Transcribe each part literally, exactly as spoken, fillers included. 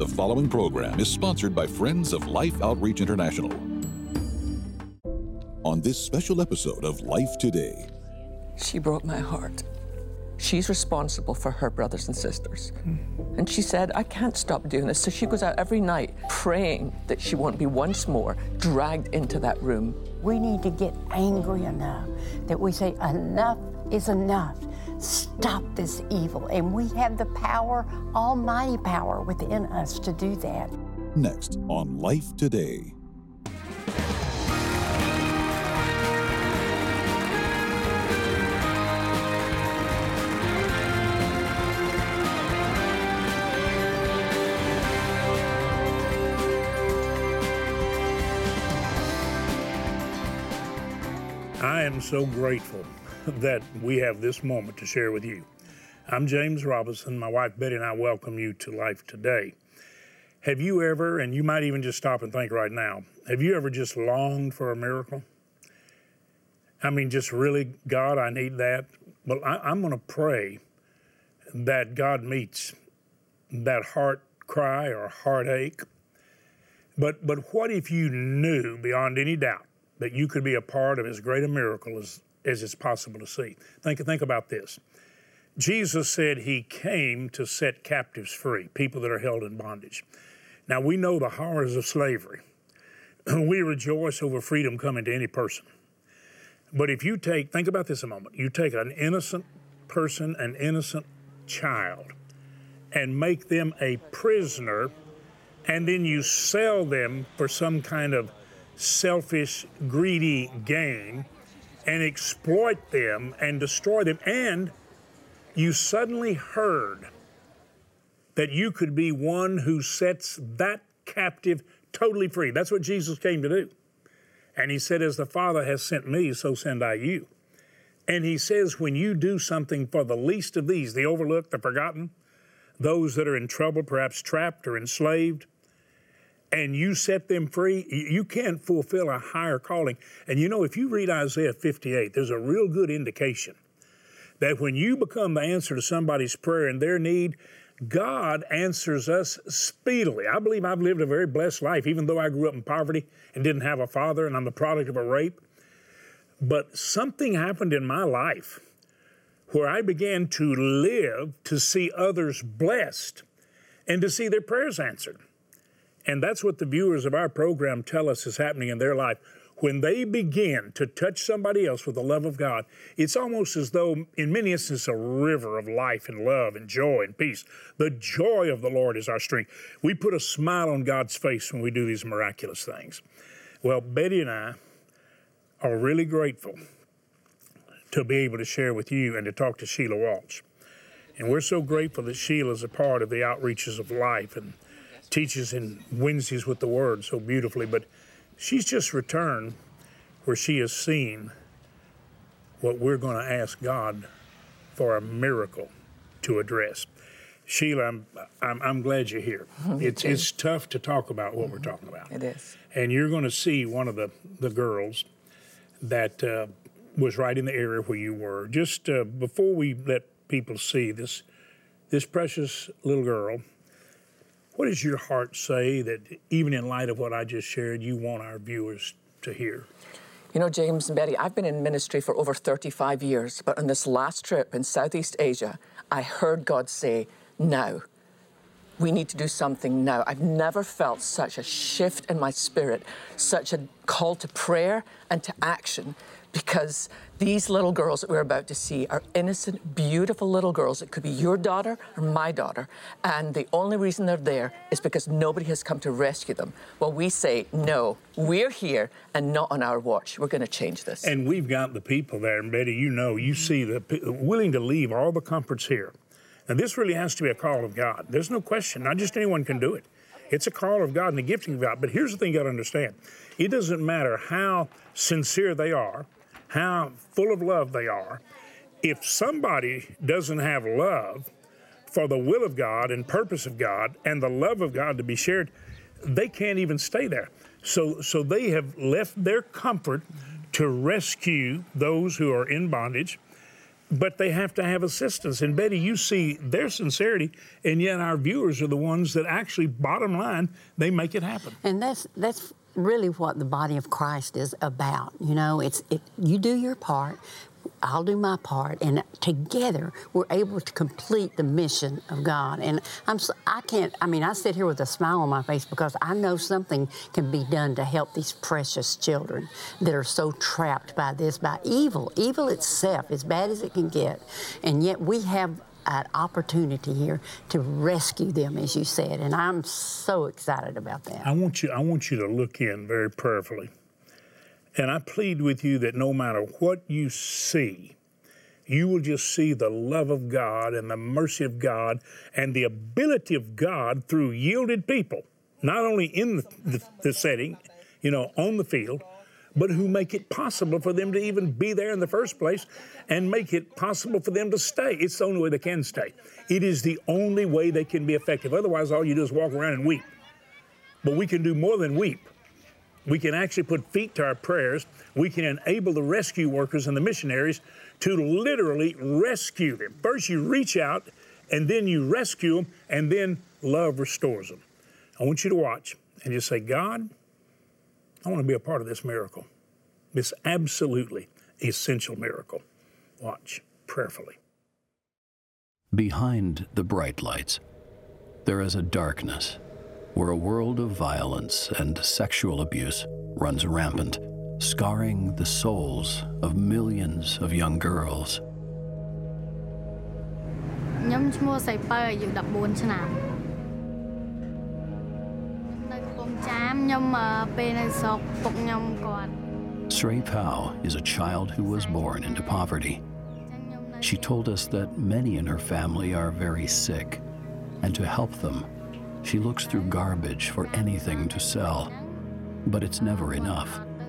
The following program is sponsored by Friends of Life Outreach International. On this special episode of Life Today. She broke my heart. She's responsible for her brothers and sisters. Mm. And she said, I can't stop doing this. So she goes out every night praying that she won't be once more dragged into that room. We need to get angry enough that we say, enough is enough. Stop this evil. And we have the power, almighty power within us to do that. Next on Life Today. I am so grateful that we have this moment to share with you. I'm James Robinson. My wife Betty and I welcome you to Life Today. Have you ever, and you might even just stop and think right now, have you ever just longed for a miracle? I mean, just really, God, I need that. Well, I, I'm going to pray that God meets that heart cry or heartache. But, but what if you knew beyond any doubt that you could be a part of as great a miracle as, as it's possible to see? Think, think about this. Jesus said he came to set captives free, people that are held in bondage. Now, we know the horrors of slavery. We rejoice over freedom coming to any person. But if you take, think about this a moment, you take an innocent person, an innocent child, and make them a prisoner, and then you sell them for some kind of selfish, greedy gain, and exploit them and destroy them, and you suddenly heard that you could be one who sets that captive totally free. That's what Jesus came to do. And he said, as the Father has sent me, so send I you. And he says, when you do something for the least of these, the overlooked, the forgotten, those that are in trouble, perhaps trapped or enslaved, and you set them free, you can't fulfill a higher calling. And you know, if you read Isaiah fifty-eight, there's a real good indication that when you become the answer to somebody's prayer and their need, God answers us speedily. I believe I've lived a very blessed life, even though I grew up in poverty and didn't have a father, and I'm the product of a rape. But something happened in my life where I began to live to see others blessed and to see their prayers answered. And that's what the viewers of our program tell us is happening in their life. When they begin to touch somebody else with the love of God, it's almost as though, in many instances, a river of life and love and joy and peace. The joy of the Lord is our strength. We put a smile on God's face when we do these miraculous things. Well, Betty and I are really grateful to be able to share with you and to talk to Sheila Walsh. And we're so grateful that Sheila is a part of the Outreaches of Life and teaches in Wednesdays with the Word so beautifully, but she's just returned where she has seen what we're going to ask God for a miracle to address. Sheila, I'm, I'm, I'm glad you're here. It's, it's tough to talk about what mm-hmm. we're talking about. It is. And you're going to see one of the, the girls that uh, was right in the area where you were. Just uh, before we let people see this, this precious little girl, what does your heart say that, even in light of what I just shared, you want our viewers to hear? You know, James and Betty, I've been in ministry for over thirty-five years, but on this last trip in Southeast Asia, I heard God say, now. We need to do something now. I've never felt such a shift in my spirit, such a call to prayer and to action, because these little girls that we're about to see are innocent, beautiful little girls. It could be your daughter or my daughter. And the only reason they're there is because nobody has come to rescue them. Well, we say, no, we're here and not on our watch. We're going to change this. And we've got the people there. And Betty, you know, you see the willing to leave all the comforts here. And this really has to be a call of God. There's no question. Not just anyone can do it. It's a call of God and the gifting of God. But here's the thing you got to understand. It doesn't matter how sincere they are, how full of love they are. If somebody doesn't have love for the will of God and purpose of God and the love of God to be shared, they can't even stay there. So, so they have left their comfort to rescue those who are in bondage. but they have to have assistance. And Betty, you see their sincerity, and yet our viewers are the ones that actually, bottom line, they make it happen. And that's that's really what the body of Christ is about. You know, it's it, you do your part, I'll do my part, and together we're able to complete the mission of God. And I'm so, I can't, I mean, I sit here with a smile on my face because I know something can be done to help these precious children that are so trapped by this, by evil, evil itself, as bad as it can get. And yet we have an opportunity here to rescue them, as you said, and I'm so excited about that. I want you, I want you to look in very prayerfully. And I plead with you that no matter what you see, you will just see the love of God and the mercy of God and the ability of God through yielded people, not only in the, the, the setting, you know, on the field, but who make it possible for them to even be there in the first place and make it possible for them to stay. It's the only way they can stay. It is the only way they can be effective. Otherwise, all you do is walk around and weep. But we can do more than weep. We can actually put feet to our prayers. We can enable the rescue workers and the missionaries to literally rescue them. First you reach out, and then you rescue them, and then love restores them. I want you to watch and just say, God, I want to be a part of this miracle, this absolutely essential miracle. Watch prayerfully. Behind the bright lights, there is a darkness where a world of violence and sexual abuse runs rampant, scarring the souls of millions of young girls. Srey Pao is a child who was born into poverty. She told us that many in her family are very sick, and to help them, she looks through garbage for anything to sell, but it's never enough.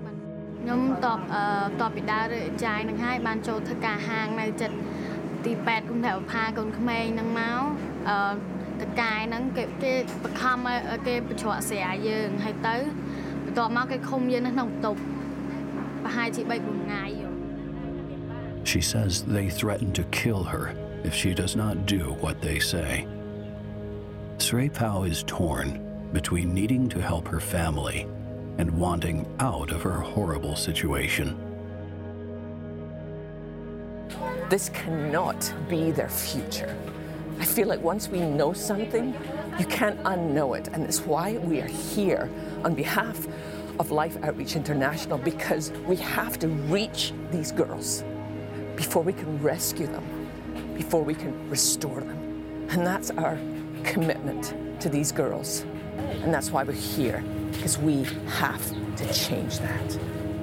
She says they threaten to kill her if she does not do what they say. Srey Pao is torn between needing to help her family and wanting out of her horrible situation. This cannot be their future. I feel like once we know something, you can't unknow it. And that's why we are here on behalf of Life Outreach International, because we have to reach these girls before we can rescue them, before we can restore them. And that's our commitment to these girls. And that's why we're here, because we have to change that.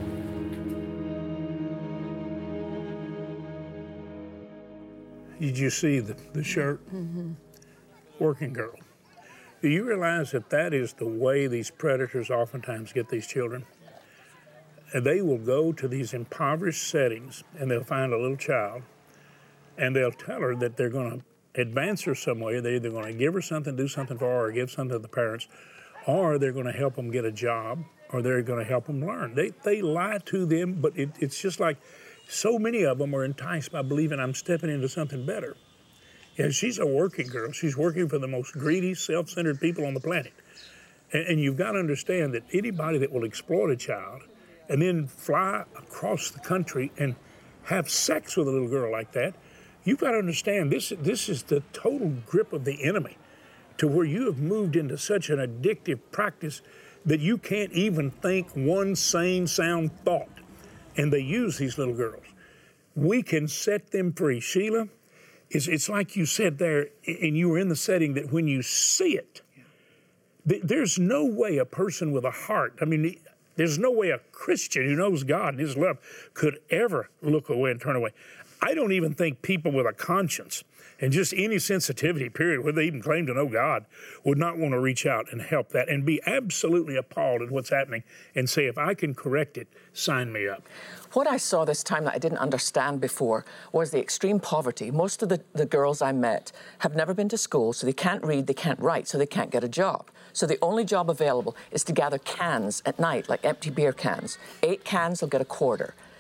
Did you see the, the shirt? Mm-hmm. Working girl. Do you realize that that is the way these predators oftentimes get these children? And they will go to these impoverished settings and they'll find a little child and they'll tell her that they're going to advance her some way. They're either going to give her something, do something for her, or give something to the parents, or they're going to help them get a job, or they're going to help them learn. They they lie to them, but it, it's just like so many of them are enticed by believing I'm stepping into something better. Yeah, she's a working girl. She's working for the most greedy, self-centered people on the planet. And, and you've got to understand that anybody that will exploit a child and then fly across the country and have sex with a little girl like that, you've got to understand this, this is the total grip of the enemy, to where you have moved into such an addictive practice that you can't even think one sane, sound thought. And they use these little girls. We can set them free. Sheila, it's, it's like you said there, and you were in the setting, that when you see it, th- there's no way a person with a heart, I mean, there's no way a Christian who knows God and His love could ever look away and turn away. I don't even think people with a conscience and just any sensitivity, period, whether they even claim to know God, would not want to reach out and help that and be absolutely appalled at what's happening and say, if I can correct it, sign me up. What I saw this time that I didn't understand before was the extreme poverty. Most of the, the girls I met have never been to school, so they can't read, they can't write, so they can't get a job. So the only job available is to gather cans at night, like empty beer cans. Eight cans, they'll get a quarter.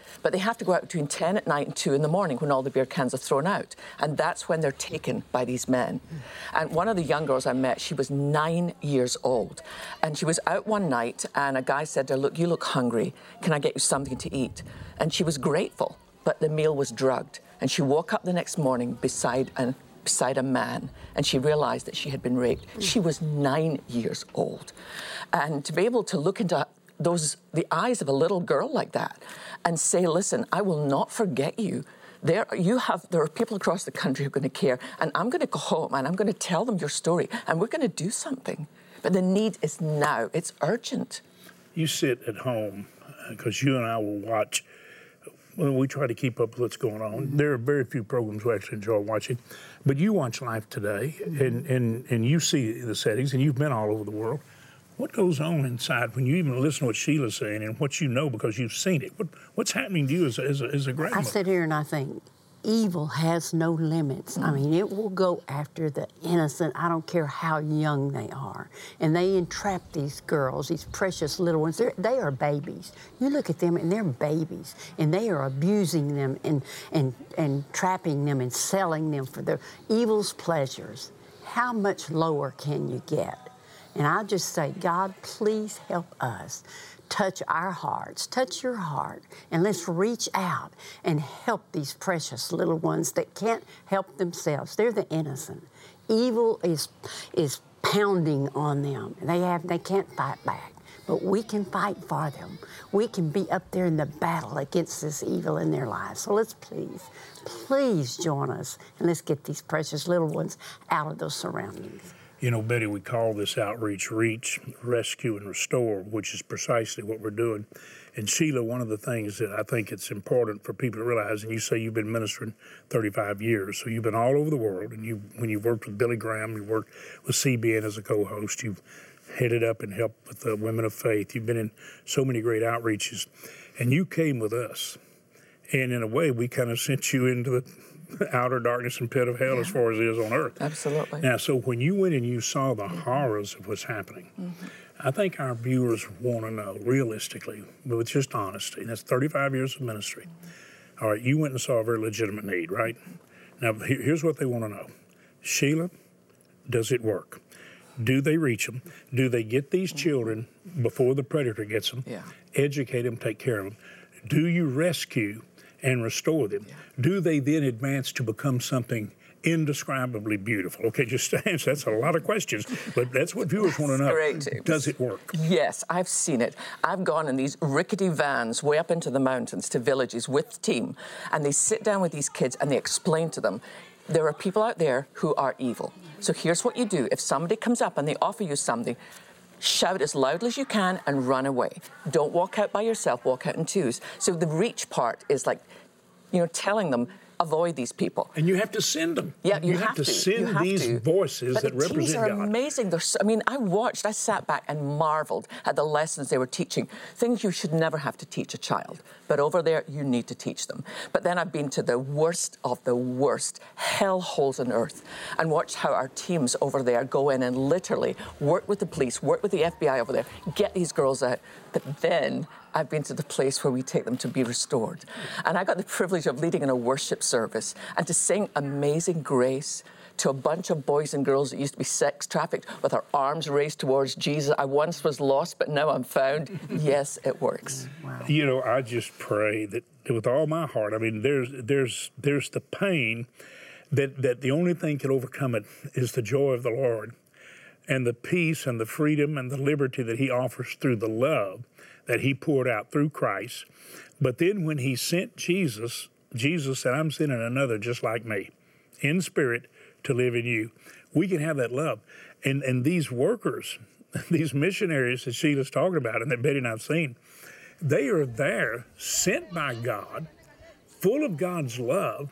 But they have to go out between ten at night and two in the morning when all the beer cans are thrown out. And that's when they're taken by these men. And one of the young girls I met, she was nine years old. And she was out one night and a guy said to her, look, you look hungry. Can I get you something to eat? And she was grateful, but the meal was drugged. And she woke up the next morning beside an beside a man, and she realized that she had been raped. She was nine years old. And to be able to look into those the eyes of a little girl like that and say, listen, I will not forget you. There you have there are people across the country who are going to care, and I'm going to go home and I'm going to tell them your story, and we're going to do something. But the need is now. It's urgent. You sit at home, because you and I will watch. Well, we try to keep up with what's going on. There are very few programs we actually enjoy watching. But you watch Life Today, and, and, and you see the settings, and you've been all over the world. What goes on inside when you even listen to what Sheila's saying and what you know because you've seen it? What, what's happening to you as a, as a, as a grandmother? I sit here and I think, evil has no limits. I mean, it will go after the innocent. I don't care how young they are. And they entrap these girls, these precious little ones. They're, they are babies. You look at them and they're babies. And they are abusing them and, and, and trapping them and selling them for their evil's pleasures. How much lower can you get? And I just say, God, please help us. Touch our hearts, touch your heart, and let's reach out and help these precious little ones that can't help themselves. They're the innocent. Evil is is pounding on them. They have they can't fight back, but we can fight for them. We can be up there in the battle against this evil in their lives. So let's please, please join us, and let's get these precious little ones out of those surroundings. You know, Betty, we call this outreach Reach, Rescue, and Restore, which is precisely what we're doing. And Sheila, one of the things that I think it's important for people to realize, and you say you've been ministering thirty-five years, so you've been all over the world, and you, when you've worked with Billy Graham, you worked with C B N as a co-host, you've headed up and helped with the Women of Faith, you've been in so many great outreaches, and you came with us. And in a way, we kind of sent you into the outer darkness and pit of hell, yeah, as far as it is on earth. Absolutely. Now, so when you went and you saw the horrors of what's happening, mm-hmm. I think our viewers want to know, realistically, but with just honesty, and that's thirty-five years of ministry. All right, you went and saw a very legitimate need, right? Now, here's what they want to know. Sheila, does it work? Do they reach them? Do they get these children before the predator gets them? Yeah. Educate them, take care of them? Do you rescue and restore them? Yeah. Do they then advance to become something indescribably beautiful? Okay, just to answer, that's a lot of questions, but that's what viewers want to know. Great. Does it work? Yes, I've seen it. I've gone in these rickety vans way up into the mountains to villages with the team, and they sit down with these kids and they explain to them, there are people out there who are evil. So here's what you do. If somebody comes up and they offer you something, shout as loudly as you can and run away. Don't walk out by yourself, walk out in twos. So the reach part is like, you know, telling them, avoid these people. And you have to send them. Yeah, you, you have, have to, to send have these to. voices but that the represent teams are God. Amazing. They're so, I mean, I watched, I sat back and marveled at the lessons they were teaching, things you should never have to teach a child. But over there, you need to teach them. But then I've been to the worst of the worst hell holes on earth and watched how our teams over there go in and literally work with the police, work with the F B I over there, get these girls out. But then I've been to the place where we take them to be restored. And I got the privilege of leading in a worship service and to sing Amazing Grace to a bunch of boys and girls that used to be sex trafficked with our arms raised towards Jesus. I once was lost, but now I'm found. Yes, it works. Wow. You know, I just pray that with all my heart, I mean, there's there's there's the pain that, that the only thing can overcome it is the joy of the Lord and the peace and the freedom and the liberty that he offers through the love that he poured out through Christ. But then when he sent Jesus, Jesus said, I'm sending another just like me, in spirit, to live in you. We can have that love. And and these workers, these missionaries that Sheila's talking about and that Betty and I've seen, they are there, sent by God, full of God's love,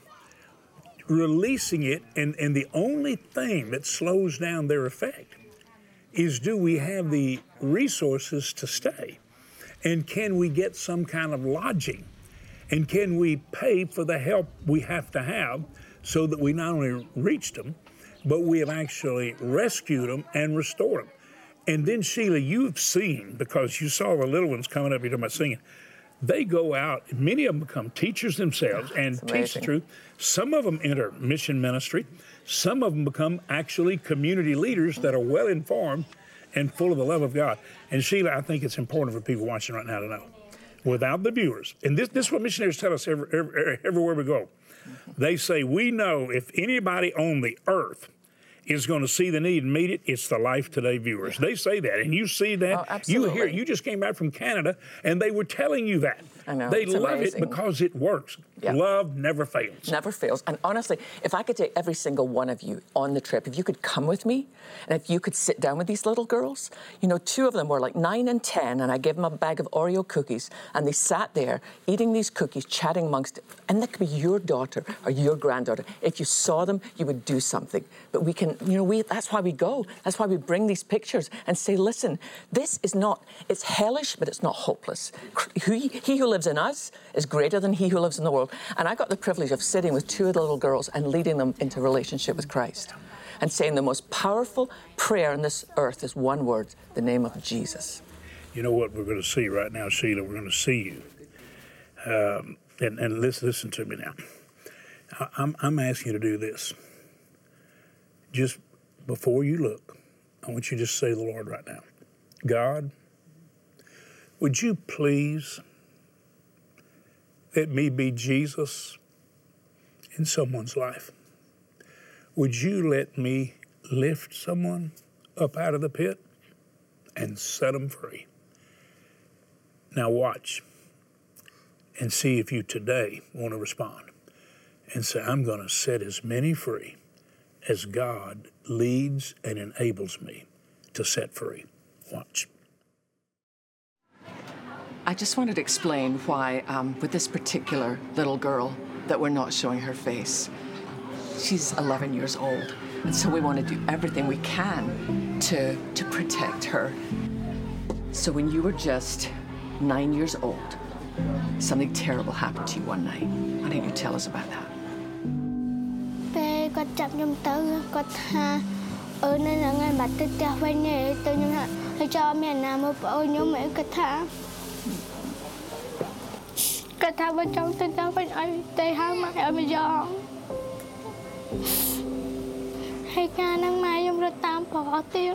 releasing it, and, and the only thing that slows down their effect is, do we have the resources to stay? And can we get some kind of lodging? And can we pay for the help we have to have so that we not only reached them, but we have actually rescued them and restored them? And then, Sheila, you've seen, because you saw the little ones coming up, you're talking about singing, They go out, many of them become teachers themselves and teach the truth. Some of them enter mission ministry. Some of them become actually community leaders that are well informed and full of the love of God. And Sheila, I think it's important for people watching right now to know, without the viewers, and this, this is what missionaries tell us every, every, everywhere we go. They say, we know if anybody on the earth is going to see the need and meet it, it's the Life Today viewers. Yeah. They say that, and you see that. Oh, absolutely. You hear it. You just came back from Canada, and they were telling you that. I know. They it's love amazing. it because it works. Yeah. Love never fails. Never fails. And honestly, if I could take every single one of you on the trip, if you could come with me, and if you could sit down with these little girls, you know, two of them were like nine and ten, and I gave them a bag of Oreo cookies, and they sat there eating these cookies, chatting amongst it. And that could be your daughter or your granddaughter. If you saw them, you would do something. But we can, you know, we that's why we go. That's why we bring these pictures and say, listen, this is not, it's hellish, but it's not hopeless. He, he who lives in us is greater than he who lives in the world. And I got the privilege of sitting with two of the little girls and leading them into relationship with Christ and saying the most powerful prayer on this earth is one word, the name of Jesus. You know what we're going to see right now, Sheila? We're going to see you. Um, and and listen, listen to me now. I, I'm, I'm asking you to do this. Just before you look, I want you to just say to the Lord right now, God, would you please let me be Jesus in someone's life? Would you let me lift someone up out of the pit and set them free? Now watch and see if you today want to respond and say, I'm going to set as many free as God leads and enables me to set free. Watch. I just wanted to explain why, um, with this particular little girl, that we're not showing her face. She's eleven years old, and so we want to do everything we can to, to protect her. So when you were just nine years old, something terrible happened to you one night. Why don't you tell us about that? ពេលគាត់ចាប់ខ្ញុំទៅគាត់ថាអឺនៅហ្នឹងហើយបាត់ទៅផ្ទះវិញហើយទៅខ្ញុំថាហើយចោលមានណាមកប្អូនខ្ញុំហើយគាត់ថាគាត់ថាបើចង់ទៅផ្ទះវិញឲ្យទៅហៅម៉ែឲ្យមកយកហើយកាលហ្នឹងម៉ែខ្ញុំរត់តាមប្រុសទៀត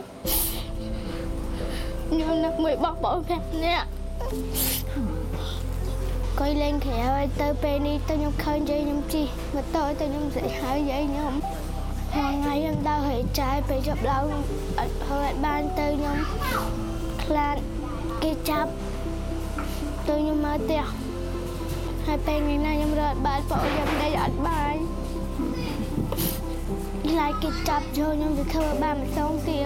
ខ្ញុំនឹកមួយបោះប្អូនប្រាប់អ្នក Coi lên khẽ ơi, tới bên đi, tôi nhung khơi dây nhung chi, mà tôi tôi nhung dậy hỏi dây nhung. Hoàng ngày em đau hệ trái, phải chụp lâu, hồi ban tôi nhung, lan, kia chắp, tôi nhung mơ tiệc. Hai bên ngày nay nhung rớt bài phổ nhung đây ở bài. Lại kia chắp cho nhung được thơ ba mà xong tiệc.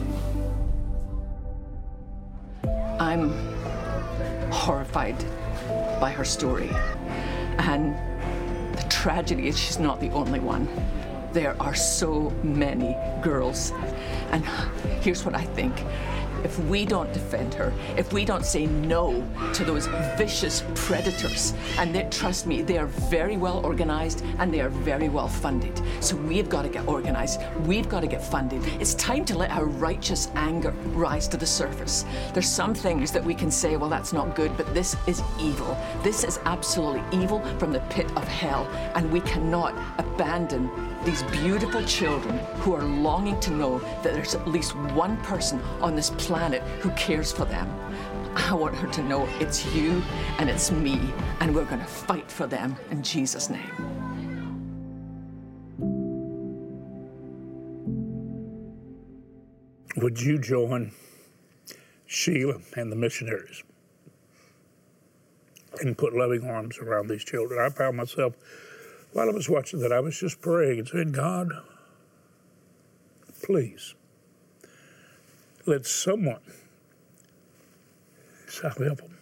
I'm horrified by her story. And the tragedy is she's not the only one. There are so many girls. And here's what I think. If we don't defend her, if we don't say no to those vicious predators, and they, trust me, they are very well organized and they are very well funded. So we've got to get organized. We've got to get funded. It's time to let our righteous anger rise to the surface. There's some things that we can say, well, that's not good, but this is evil. This is absolutely evil from the pit of hell. And we cannot abandon these beautiful children who are longing to know that there's at least one person on this planet who cares for them. I want her to know it's you and it's me, and we're going to fight for them in Jesus' name. Would you join Sheila and the missionaries and put loving arms around these children? I found myself, while I was watching that, I was just praying and saying, God, please, let someone help them.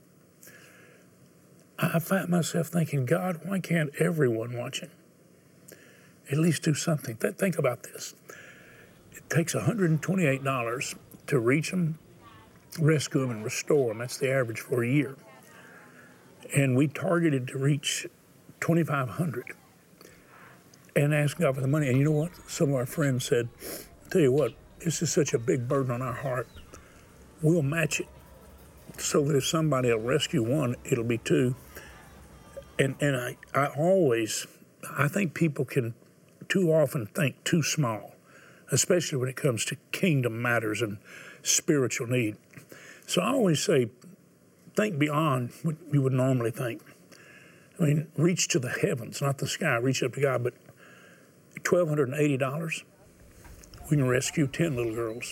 I find myself thinking, God, why can't everyone watching at least do something? Think about this. It takes one hundred twenty-eight dollars to reach them, rescue them, and restore them. That's the average for a year. And we targeted to reach twenty-five hundred and ask God for the money. And you know what? Some of our friends said, tell you what, this is such a big burden on our heart. We'll match it so that if somebody will rescue one, it'll be two. And and I, I always, I think people can too often think too small, especially when it comes to kingdom matters and spiritual need. So I always say, think beyond what you would normally think. I mean, reach to the heavens, not the sky, reach up to God. But twelve hundred eighty dollars, we can rescue ten little girls.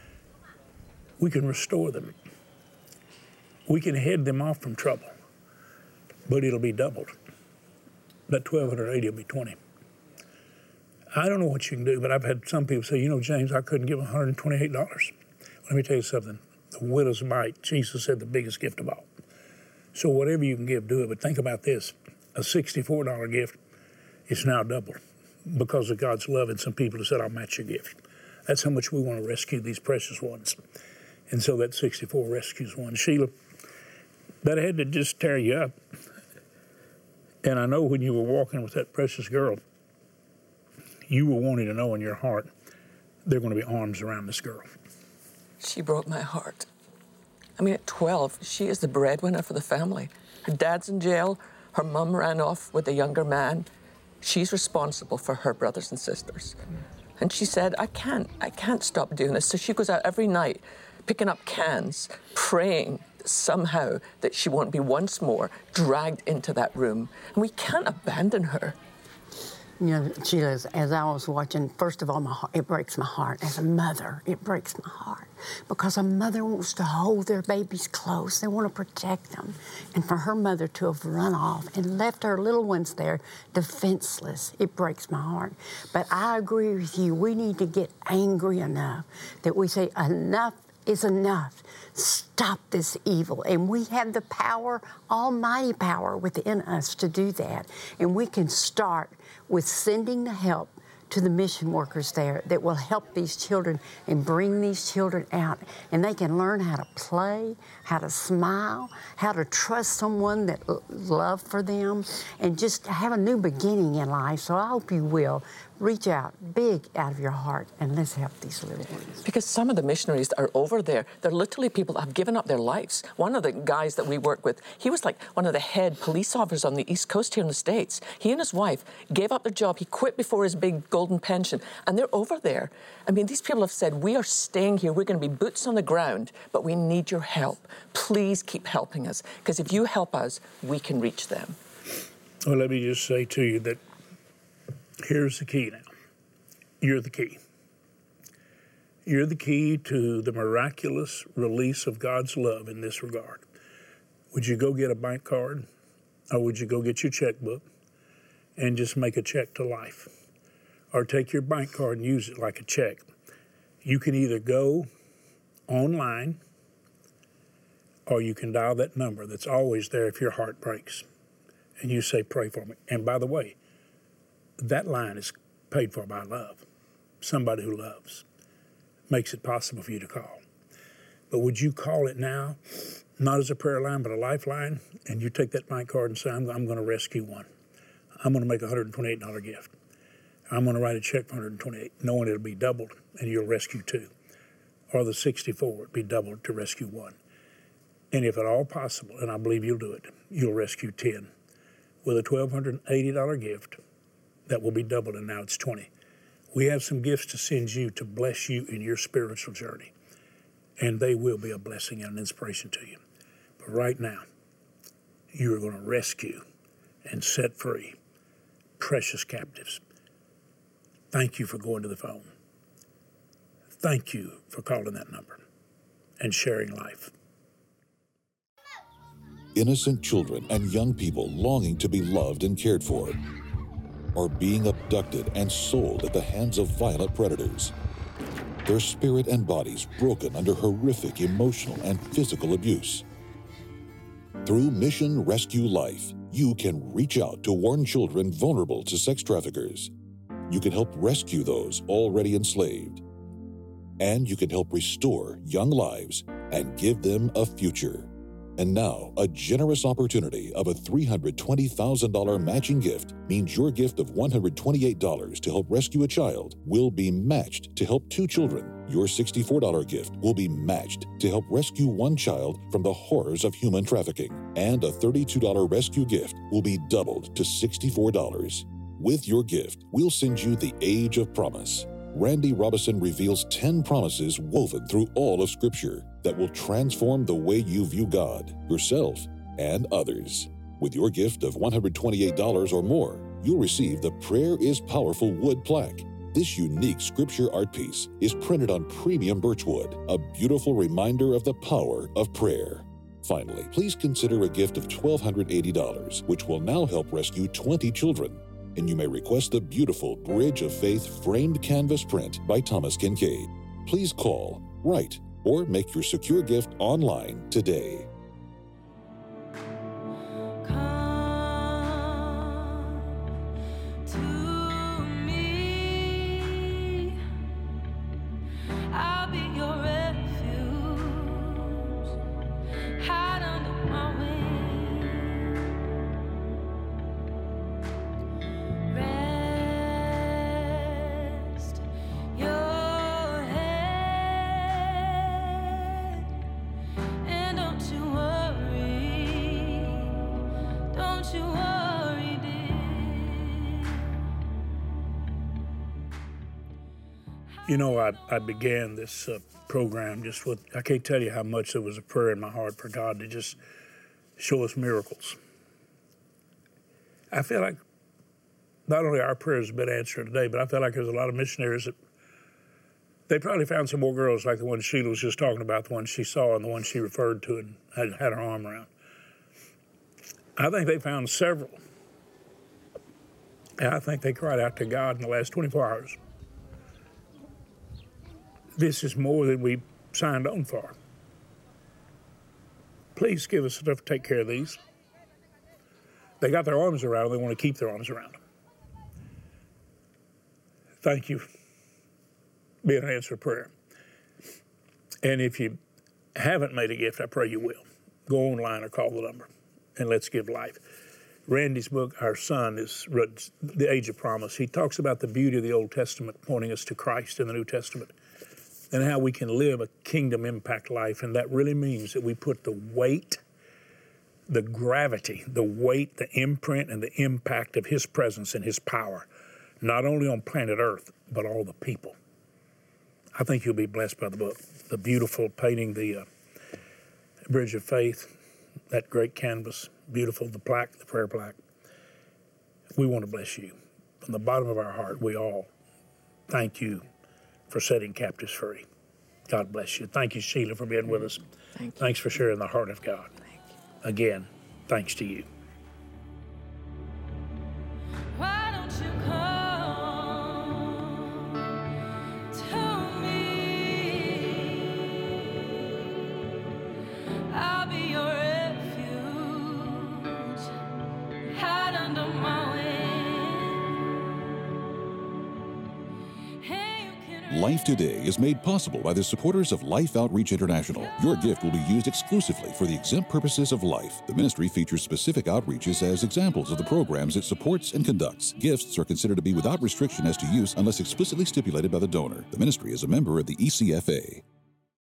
We can restore them. We can head them off from trouble, but it'll be doubled. That twelve hundred eighty will be twenty. I don't know what you can do, but I've had some people say, you know, James, I couldn't give one hundred twenty-eight dollars. Let me tell you something. The widow's mite, Jesus said, the biggest gift of all. So whatever you can give, do it. But think about this. A sixty-four dollar gift is now doubled because of God's love and some people have said, I'll match your gift. That's how much we want to rescue these precious ones. And so that sixty-four rescues one. Sheila, that had to just tear you up. And I know when you were walking with that precious girl, you were wanting to know in your heart, there are going to be arms around this girl. She broke my heart. I mean, at twelve, she is the breadwinner for the family. Her dad's in jail. Her mum ran off with a younger man. She's responsible for her brothers and sisters. And she said, I can't, I can't stop doing this. So she goes out every night picking up cans, praying somehow that she won't be once more dragged into that room. And we can't abandon her. You know, Sheila, as, as I was watching, first of all, my heart, it breaks my heart. As a mother, it breaks my heart because a mother wants to hold their babies close. They want to protect them. And for her mother to have run off and left her little ones there defenseless, it breaks my heart. But I agree with you. We need to get angry enough that we say, enough is enough. Stop this evil. And we have the power, almighty power within us to do that. And we can start with sending the help to the mission workers there that will help these children and bring these children out. And they can learn how to play, how to smile, how to trust someone that love for them, and just have a new beginning in life. So I hope you will reach out big out of your heart and let's help these little ones. Because some of the missionaries that are over there, they're literally people that have given up their lives. One of the guys that we work with, he was like one of the head police officers on the East Coast here in the States. He and his wife gave up their job. He quit before his big golden pension, and they're over there. I mean, these people have said, we are staying here. We're going to be boots on the ground, but we need your help. Please keep helping us, because if you help us, we can reach them. Well, let me just say to you that here's the key now. You're the key. You're the key to the miraculous release of God's love in this regard. Would you go get a bank card, or would you go get your checkbook and just make a check to life? Or take your bank card and use it like a check. You can either go online, or you can dial that number that's always there if your heart breaks. And you say, pray for me. And by the way, that line is paid for by love. Somebody who loves makes it possible for you to call. But would you call it now, not as a prayer line, but a lifeline, and you take that bank card and say, I'm, I'm going to rescue one. I'm going to make a one hundred twenty-eight dollar gift. I'm going to write a check for one hundred twenty-eight, knowing it'll be doubled, and you'll rescue two. Or the sixty-four would be doubled to rescue one. And if at all possible, and I believe you'll do it, you'll rescue ten. With a one thousand two hundred eighty dollar gift, that will be doubled, and now it's twenty. We have some gifts to send you to bless you in your spiritual journey, and they will be a blessing and an inspiration to you. But right now, you are going to rescue and set free precious captives. Thank you for going to the phone. Thank you for calling that number and sharing life. Innocent children and young people longing to be loved and cared for are being abducted and sold at the hands of violent predators. Their spirit and bodies broken under horrific emotional and physical abuse. Through Mission Rescue Life, you can reach out to warn children vulnerable to sex traffickers. You can help rescue those already enslaved. And you can help restore young lives and give them a future. And now, a generous opportunity of a three hundred twenty thousand dollars matching gift means your gift of one hundred twenty-eight dollars to help rescue a child will be matched to help two children. Your sixty-four dollars gift will be matched to help rescue one child from the horrors of human trafficking. And a thirty-two dollars rescue gift will be doubled to sixty-four dollars. With your gift, we'll send you The Age of Promise. Randy Robison reveals ten promises woven through all of Scripture that will transform the way you view God, yourself, and others. With your gift of one hundred twenty-eight dollars or more, you'll receive the Prayer is Powerful wood plaque. This unique Scripture art piece is printed on premium birchwood, a beautiful reminder of the power of prayer. Finally, please consider a gift of one thousand two hundred eighty dollars, which will now help rescue twenty children. And you may request the beautiful Bridge of Faith framed canvas print by Thomas Kincaid. Please call, write, or make your secure gift online today. You know, I, I began this uh, program just with, I can't tell you how much there was a prayer in my heart for God to just show us miracles. I feel like not only our prayers have been answered today, but I feel like there's a lot of missionaries that they probably found some more girls like the one Sheila was just talking about, the one she saw and the one she referred to and had, had her arm around. I think they found several. And I think they cried out to God in the last twenty-four hours. This is more than we signed on for. Please give us enough to take care of these. They got their arms around them. They want to keep their arms around them. Thank you for being an answer to prayer. And if you haven't made a gift, I pray you will. Go online or call the number, and let's give life. Randy's book, our son, is The Age of Promise. He talks about the beauty of the Old Testament, pointing us to Christ in the New Testament, and how we can live a kingdom impact life. And that really means that we put the weight, the gravity, the weight, the imprint, and the impact of His presence and His power, not only on planet Earth, but all the people. I think you'll be blessed by the book. The beautiful painting, the uh, Bridge of Faith, that great canvas, beautiful, the plaque, the prayer plaque. We want to bless you. From the bottom of our heart, we all thank you for setting captives free. God bless you. Thank you, Sheila, for being with us. Thank you. Thanks for sharing the heart of God. Thank you. Again, thanks to you. Why don't you come to me? I'll be your refuge, hide under my wings. Hey, you can Life Today is made possible by the supporters of Life Outreach International. Your gift will be used exclusively for the exempt purposes of life. The ministry features specific outreaches as examples of the programs it supports and conducts. Gifts are considered to be without restriction as to use unless explicitly stipulated by the donor. The ministry is a member of the E C F A.